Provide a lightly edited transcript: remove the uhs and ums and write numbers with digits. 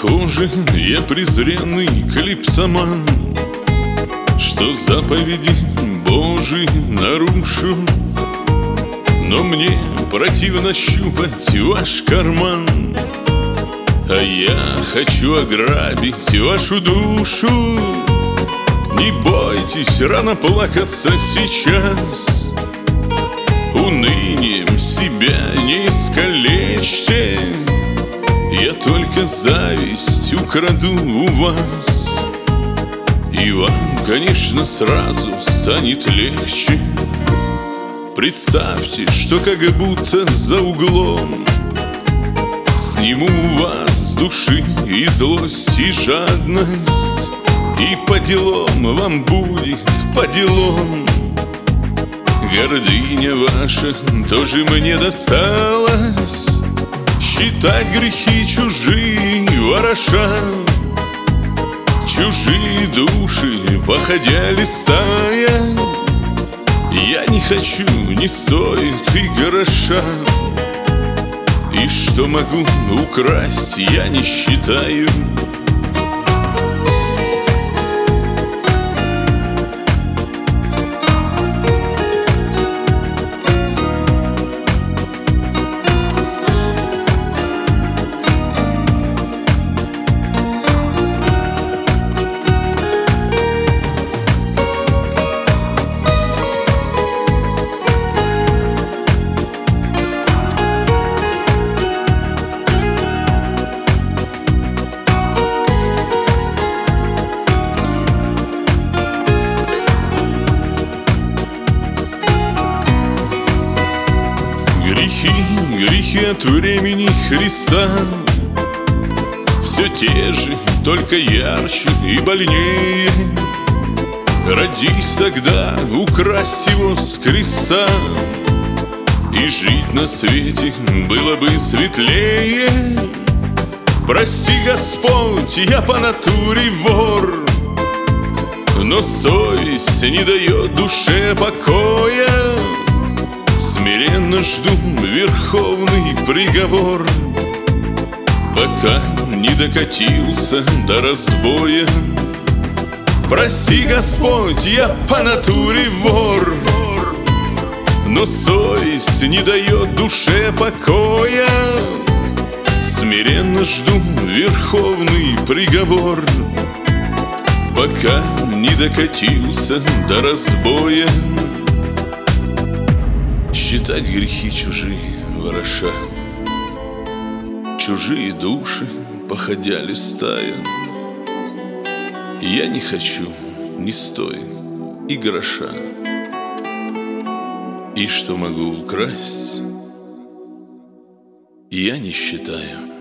Похоже, я презренный клиптоман, что заповеди Божьи нарушу. Но мне противно щупать ваш карман, а я хочу ограбить вашу душу. Не бойтесь рано плакаться сейчас, унынием себя не искалечьте. Я только зависть украду у вас, и вам, конечно, сразу станет легче. Представьте, что как будто за углом сниму у вас с души и злость, и жадность, и по делам вам будет, по делам. Гордыня ваша тоже мне досталась, считать грехи чужие вороша. Чужие души, походя листая, я не хочу, не стоит и гроша. И что могу украсть, я не считаю. Грехи от времени Христа все те же, только ярче и больнее. Родись тогда, украсть его с креста, и жить на свете было бы светлее. Прости, Господь, я по натуре вор, но совесть не дает душе покоя. Смиренно жду верховный приговор, пока не докатился до разбоя. Прости, Господь, я по натуре вор, но совесть не дает душе покоя. Смиренно жду верховный приговор, пока не докатился до разбоя. Считать грехи чужие вороша, чужие души, походя листая, я не хочу, не стоит и гроша. И что могу украсть, я не считаю.